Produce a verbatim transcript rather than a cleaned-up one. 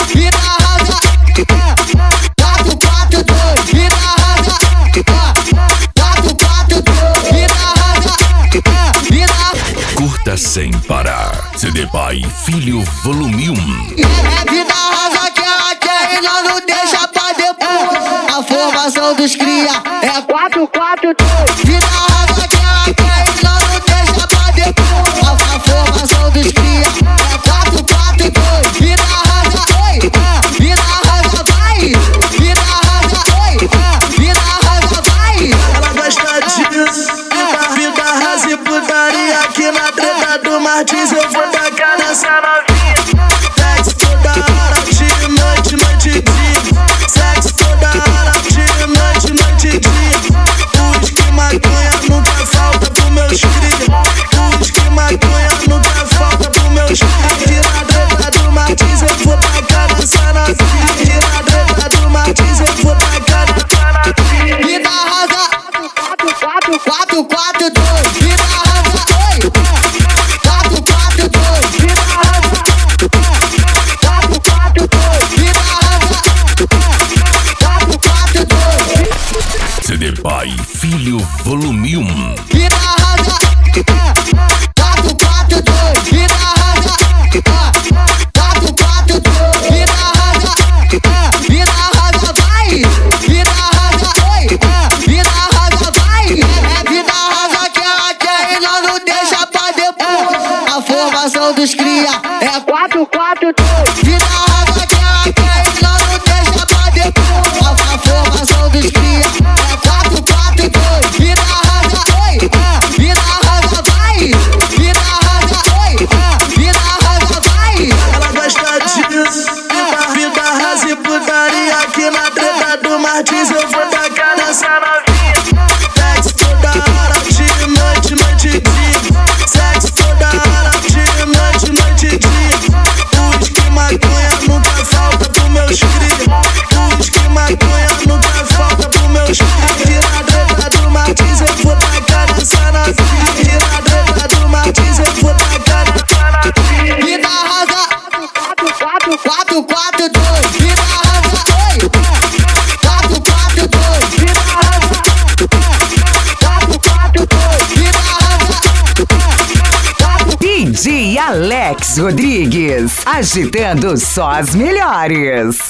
vida rasa. quatro quatro dois, vida rasa. quatro quatro dois, vida rasa. Vida Curta sem parar. C D Pai Filho Volume um. é vida rasa que ela quer e nós não deixa pra depois. A formação dos cria é quatro quatro dois, vida rasa que ela quer e nós não deixa pra depois. A, a formação dos cria é quatro quatro dois, vida rasa, oi, vida rasa, vai, vida rasa, oi, vida rasa, vai. Ela gosta disso, vida, vida rasa e putaria. Aqui na treta do Martins eu vou tacar nessa novinha. Sexo toda hora, dia, noite, noite e dia. Sexo toda hora, dia, noite, noite e dia. Uísque, maconha nunca falta pro meus cria. Uísque, maconha nunca falta pro meus cria. Aqui na treta do Martins eu vou tacar nessa novinha. Aqui na treta do Martins eu vou tacar nessa novinha. Vida rasa, quatro quatro dois, vida rasa, oi, quatro quatro dois, vida rasa, quatro quatro dois, vida rasa, quatro quatro dois, C D Pai Filho Volume um. vida rasa, quatro quatro dois, vida rasa, quatro quatro dois, vida rasa, vida rasa, vai, vida rasa, oi, vida rasa, vai. É vida rasa que ela quer e nós não deixa pra depois. A formação dos cria é quatro quatro dois, vida rasa que ela quer e nós não deixa pra depois. A, a formação dos cria é quatro quatro dois, vida rasa, oi, vida rasa, vai, vida rasa, oi, vida rasa, vai. Ela gosta disso, vida, vida rasa e putaria. Aqui na treta do Martins eu vou tacar nessa novinha. Sexo toda hora, dia, noite, noite e dia. Sexo toda hora, dia, noite, noite e dia. Uísque, maconha nunca falta pro meus cria. Uísque, maconha nunca falta pro meus cria. Aqui na treta do Martins eu vou tacar nessa novinha. Aqui na treta do Martins eu vou tacar nessa novinha. Vida rasa, quatro quatro dois, vida rasa, oi, quatro quatro dois, vida rasa, quatro quatro dois, vida rasa, quatro. D J Alex Rodrigues, agitando só as melhores.